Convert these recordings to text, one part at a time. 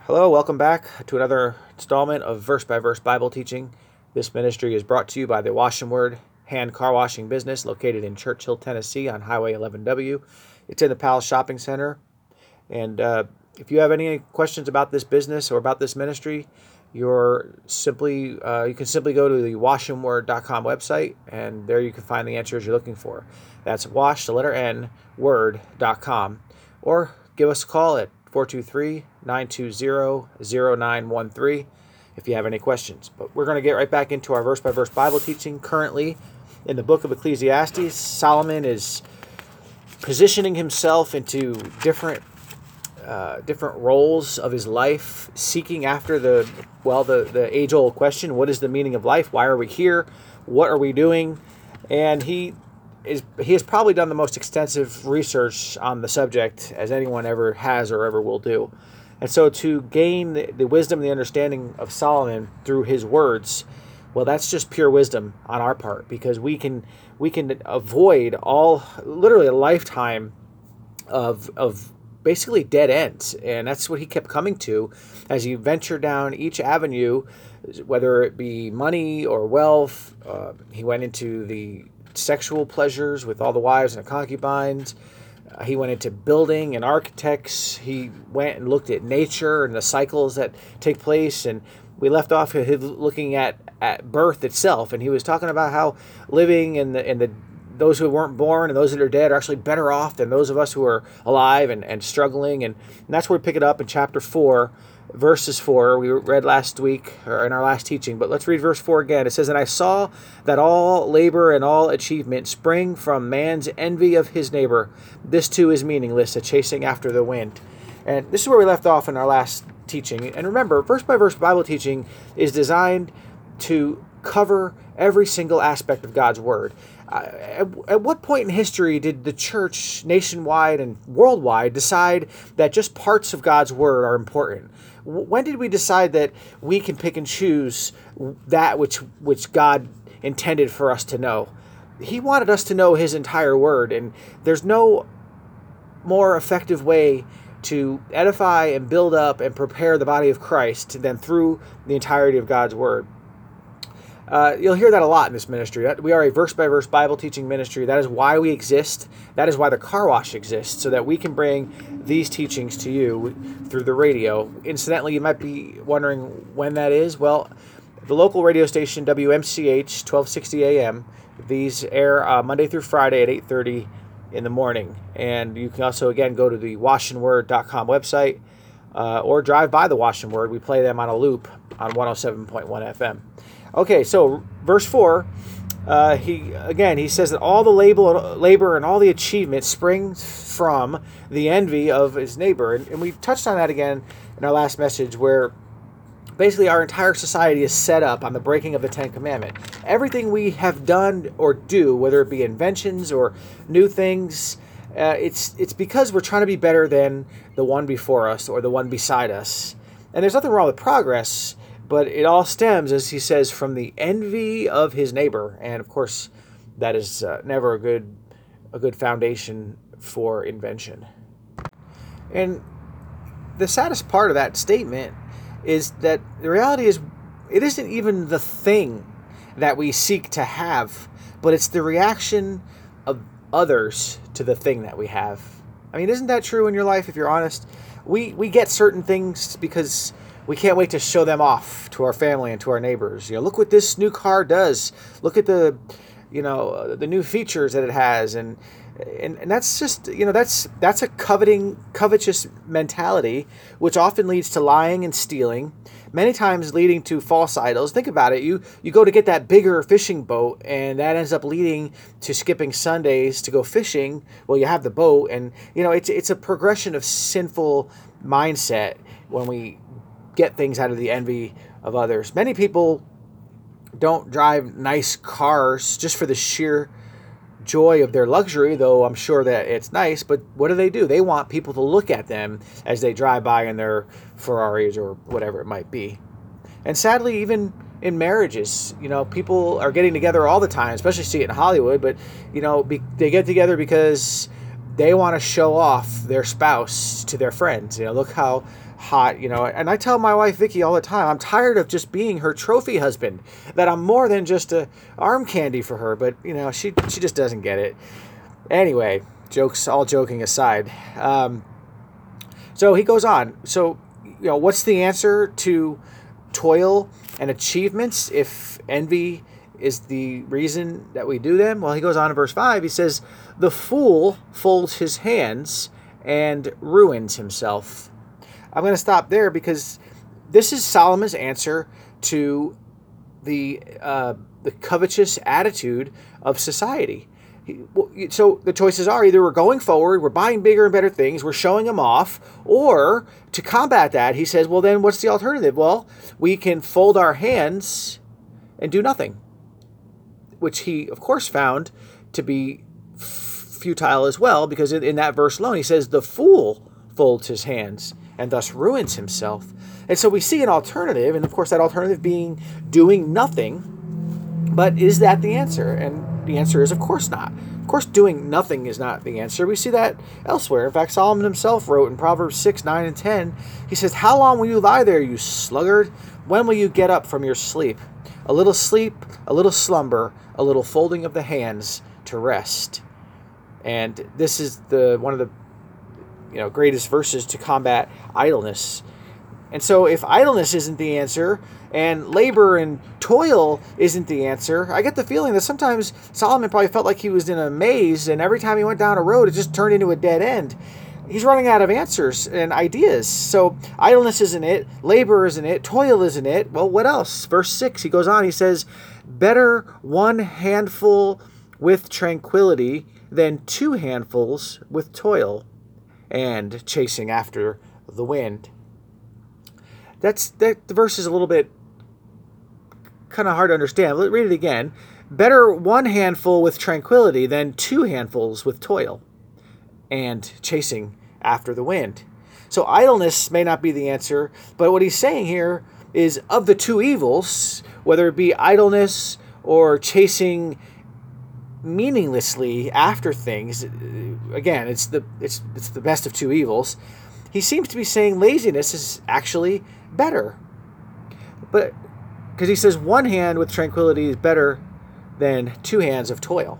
Hello, welcome back to another installment of Verse by Verse Bible teaching. This ministry is brought to you by the Wash and Word hand car washing business located in Churchill, Tennessee on Highway 11W. It's in the Palace Shopping Center. And if you have any questions about this business or about this ministry, you can simply go to the washandword.com website, and there you can find the answers you're looking for. That's wash, the letter N, word.com. Or give us a call at 423-920-0913 if you have any questions. But we're going to get right back into our verse-by-verse Bible teaching. Currently, in the book of Ecclesiastes, Solomon is positioning himself into different roles of his life, seeking after the age-old question: what is the meaning of life? Why are we here? What are we doing? And he has probably done the most extensive research on the subject as anyone ever has or ever will do. And so to gain the wisdom and the understanding of Solomon through his words, well, that's just pure wisdom on our part, because we can avoid literally a lifetime of basically dead ends. And that's what he kept coming to as he ventured down each avenue, whether it be money or wealth. He went into the sexual pleasures with all the wives and the concubines. He went into building and architects. He went and looked at nature and the cycles that take place. And we left off looking at birth itself. And he was talking about how living in the those who weren't born and those that are dead are actually better off than those of us who are alive and struggling. And that's where we pick it up in chapter 4, verses 4. We read last week, or in our last teaching, but let's read verse 4 again. It says, "And I saw that all labor and all achievement spring from man's envy of his neighbor. This too is meaningless, a chasing after the wind." And this is where we left off in our last teaching. And remember, verse by verse Bible teaching is designed to cover every single aspect of God's Word. At what point in history did the church nationwide and worldwide decide that just parts of God's Word are important? When did we decide that we can pick and choose that which God intended for us to know? He wanted us to know His entire Word, and there's no more effective way to edify and build up and prepare the body of Christ than through the entirety of God's Word. You'll hear that a lot in this ministry. We are a verse-by-verse Bible teaching ministry. That is why we exist. That is why the car wash exists, so that we can bring these teachings to you through the radio. Incidentally, you might be wondering when that is. Well, the local radio station, WMCH 1260 AM, these air Monday through Friday at 8:30 in the morning. And you can also, again, go to the washandword.com website or drive by the Wash and Word. We play them on a loop on 107.1 FM. Okay, so verse 4, he says that all the labor and all the achievement springs from the envy of his neighbor. And we touched on that again in our last message, where basically our entire society is set up on the breaking of the Ten Commandments. Everything we have done or do, whether it be inventions or new things, it's because we're trying to be better than the one before us or the one beside us. And there's nothing wrong with progress, but it all stems, as he says, from the envy of his neighbor. And of course, that is never a good foundation for invention. And the saddest part of that statement is that the reality is, it isn't even the thing that we seek to have, but it's the reaction of others to the thing that we have. I mean, isn't that true in your life, if you're honest? We get certain things because we can't wait to show them off to our family and to our neighbors. Look what this new car does. Look at the new features that it has, and that's just that's a covetous mentality, which often leads to lying and stealing, many times leading to false idols. Think about it. You go to get that bigger fishing boat, and that ends up leading to skipping Sundays to go fishing. Well, you have the boat, and it's a progression of sinful mindset when we get things out of the envy of others. Many people don't drive nice cars just for the sheer joy of their luxury, though I'm sure that it's nice, but what do? They want people to look at them as they drive by in their Ferraris or whatever it might be. And sadly, even in marriages, people are getting together all the time, especially see it in Hollywood, but they get together because they want to show off their spouse to their friends. Look how hot, and I tell my wife Vicky all the time, I'm tired of just being her trophy husband, that I'm more than just a arm candy for her, but she just doesn't get it. Anyway, all joking aside. So he goes on. So, what's the answer to toil and achievements if envy is the reason that we do them? Well, he goes on in verse 5. He says, the fool folds his hands and ruins himself. I'm going to stop there because this is Solomon's answer to the covetous attitude of society. So the choices are either we're going forward, we're buying bigger and better things, we're showing them off, or to combat that, he says, well, then what's the alternative? Well, we can fold our hands and do nothing, which he, of course, found to be futile as well, because in that verse alone, he says, the fool folds his hands and thus ruins himself. And so we see an alternative, and of course that alternative being doing nothing. But is that the answer? And the answer is, of course not. Of course, doing nothing is not the answer. We see that elsewhere. In fact, Solomon himself wrote in Proverbs 6, 9, and 10, he says, how long will you lie there, you sluggard? When will you get up from your sleep? A little sleep, a little slumber, a little folding of the hands to rest. And this is one of the greatest verses to combat idleness. And so if idleness isn't the answer, and labor and toil isn't the answer, I get the feeling that sometimes Solomon probably felt like he was in a maze, and every time he went down a road, it just turned into a dead end. He's running out of answers and ideas. So idleness isn't it, labor isn't it, toil isn't it. Well, what else? Verse 6, he goes on, he says, better one handful with tranquility than 2 handfuls with toil and chasing after the wind. The verse is a little bit kind of hard to understand. Let's read it again. Better 1 handful with tranquility than 2 handfuls with toil and chasing after the wind. So idleness may not be the answer, but what he's saying here is of the 2 evils, whether it be idleness or chasing meaninglessly after things, again, it's the best of 2 evils. He seems to be saying laziness is actually better. But because he says 1 hand with tranquility is better than 2 hands of toil.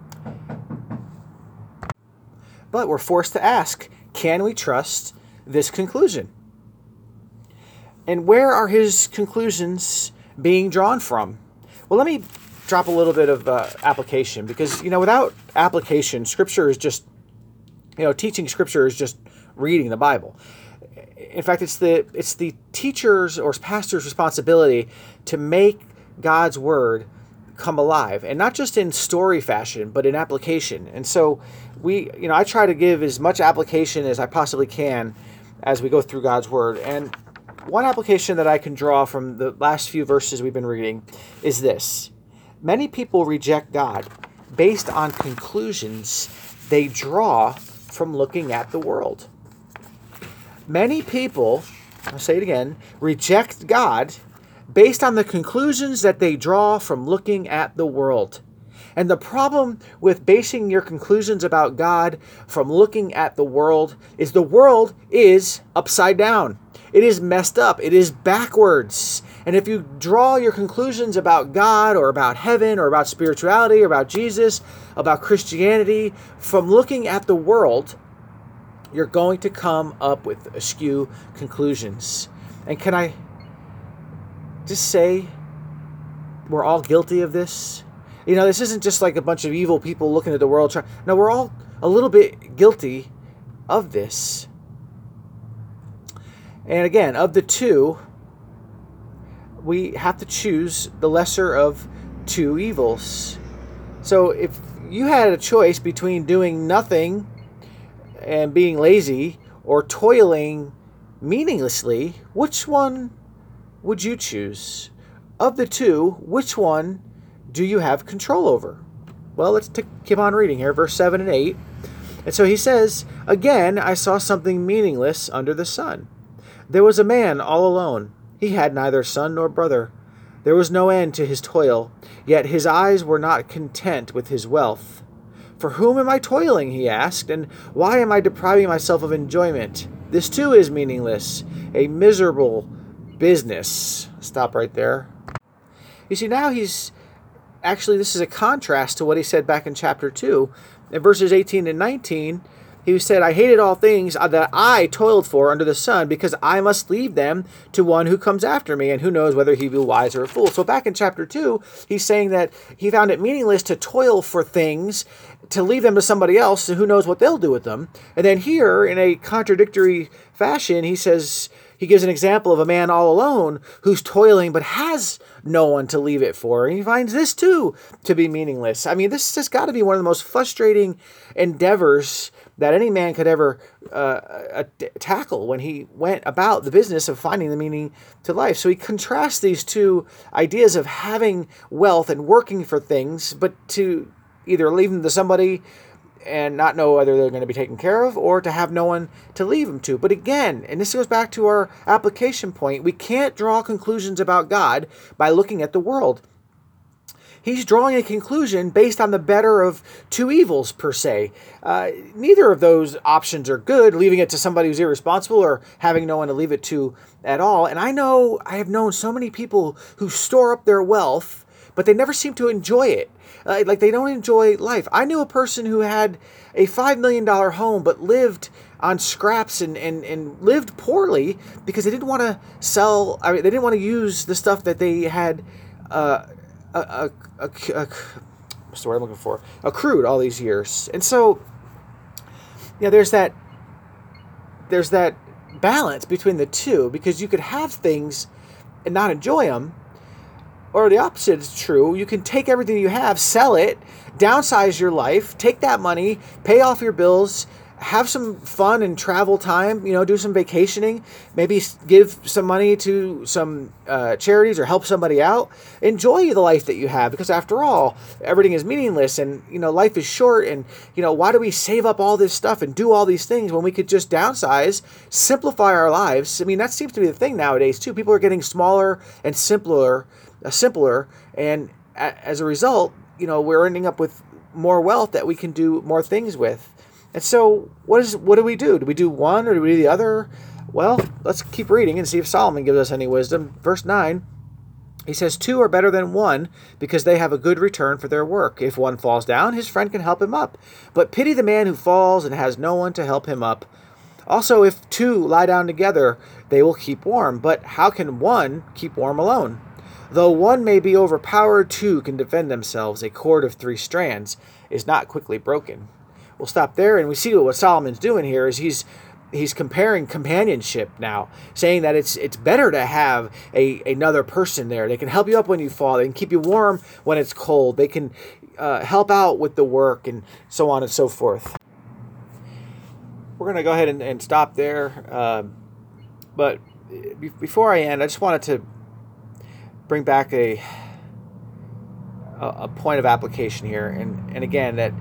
But we're forced to ask, can we trust this conclusion? And where are his conclusions being drawn from? Well, let me drop a little bit of application, because, without application, Scripture is just, teaching Scripture is just reading the Bible. In fact, it's the teacher's or pastor's responsibility to make God's Word come alive, and not just in story fashion, but in application. And so I try to give as much application as I possibly can as we go through God's Word. And one application that I can draw from the last few verses we've been reading is this. Many people reject God based on conclusions they draw from looking at the world. Many people, I'll say it again, reject God based on the conclusions that they draw from looking at the world. And the problem with basing your conclusions about God from looking at the world is upside down. It is messed up. It is backwards. And if you draw your conclusions about God or about heaven or about spirituality or about Jesus, about Christianity from looking at the world, you're going to come up with askew conclusions. And can I just say we're all guilty of this? This isn't just like a bunch of evil people looking at the world. No, we're all a little bit guilty of this. And again, of the 2, we have to choose the lesser of 2 evils. So if you had a choice between doing nothing and being lazy or toiling meaninglessly, which one would you choose? Of the 2, which one do you have control over? Well, let's keep on reading here, verse 7 and 8. And so he says, again, I saw something meaningless under the sun. There was a man all alone. He had neither son nor brother. There was no end to his toil, yet his eyes were not content with his wealth. For whom am I toiling, he asked, and why am I depriving myself of enjoyment? This too is meaningless, a miserable business. Stop right there. You see, now this is a contrast to what he said back in chapter 2. In verses 18 and 19, he said, I hated all things that I toiled for under the sun, because I must leave them to one who comes after me, and who knows whether he be wise or a fool. So back in chapter 2, he's saying that he found it meaningless to toil for things, to leave them to somebody else, so who knows what they'll do with them. And then here, in a contradictory fashion, he gives an example of a man all alone who's toiling but has no one to leave it for. And he finds this too to be meaningless. I mean, this has got to be one of the most frustrating endeavors that any man could ever tackle when he went about the business of finding the meaning to life. So he contrasts these two ideas of having wealth and working for things, but to either leave them to somebody and not know whether they're going to be taken care of, or to have no one to leave them to. But again, and this goes back to our application point, we can't draw conclusions about God by looking at the world. He's drawing a conclusion based on the better of two evils, per se. Neither of those options are good, leaving it to somebody who's irresponsible or having no one to leave it to at all. And I have known so many people who store up their wealth, but they never seem to enjoy it. Like they don't enjoy life. I knew a person who had a $5 million home, but lived on scraps and lived poorly because they didn't want to sell. They didn't want to use the stuff that they had what's the word I'm looking for? Accrued all these years. And so, there's that balance between the two, because you could have things and not enjoy them. Or the opposite is true. You can take everything you have, sell it, downsize your life, take that money, pay off your bills, have some fun and travel time, do some vacationing, maybe give some money to some charities or help somebody out. Enjoy the life that you have, because after all, everything is meaningless, and, life is short, and, why do we save up all this stuff and do all these things when we could just downsize, simplify our lives? I mean, that seems to be the thing nowadays too. People are getting smaller and simpler, and as a result, we're ending up with more wealth that we can do more things with. And so what do we do? Do we do one or do we do the other? Well, let's keep reading and see if Solomon gives us any wisdom. Verse 9, he says, 2 are better than 1, because they have a good return for their work. If one falls down, his friend can help him up. But pity the man who falls and has no one to help him up. Also, if 2 lie down together, they will keep warm. But how can 1 keep warm alone? Though 1 may be overpowered, 2 can defend themselves. A cord of 3 strands is not quickly broken. We'll stop there, and we see what Solomon's doing here is he's comparing companionship now, saying that it's better to have another person there. They can help you up when you fall. They can keep you warm when it's cold. They can help out with the work, and so on and so forth. We're going to go ahead and stop there. But before I end, I just wanted to bring back a point of application here, and again, that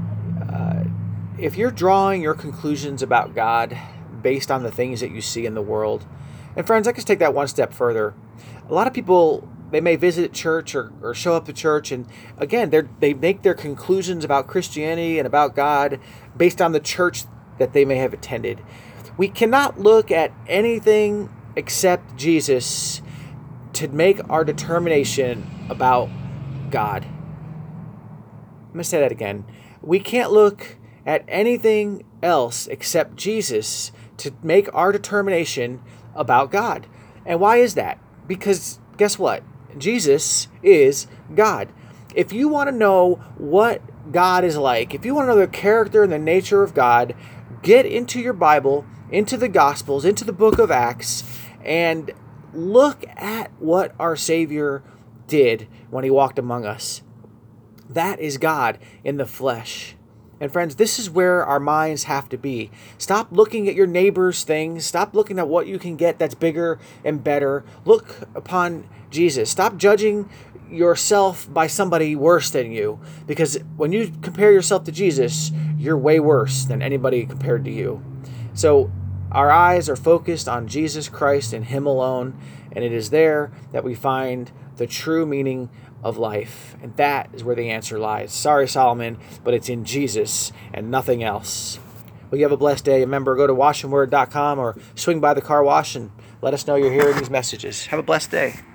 if you're drawing your conclusions about God based on the things that you see in the world, and friends, I can take that one step further. A lot of people, they may visit church or show up to church, and again, they make their conclusions about Christianity and about God based on the church that they may have attended. We cannot look at anything except Jesus to make our determination about God. I'm going to say that again. We can't look at anything else except Jesus to make our determination about God. And why is that? Because guess what? Jesus is God. If you want to know what God is like, if you want to know the character and the nature of God, get into your Bible, into the Gospels, into the book of Acts, and look at what our Savior did when he walked among us. That is God in the flesh. And friends, this is where our minds have to be. Stop looking at your neighbor's things. Stop looking at what you can get that's bigger and better. Look upon Jesus. Stop judging yourself by somebody worse than you. Because when you compare yourself to Jesus, you're way worse than anybody compared to you. So our eyes are focused on Jesus Christ and Him alone. And it is there that we find the true meaning of life. And that is where the answer lies. Sorry, Solomon, but it's in Jesus and nothing else. Well, you have a blessed day. Remember, go to washandword.com or swing by the car wash and let us know you're hearing these messages. Have a blessed day.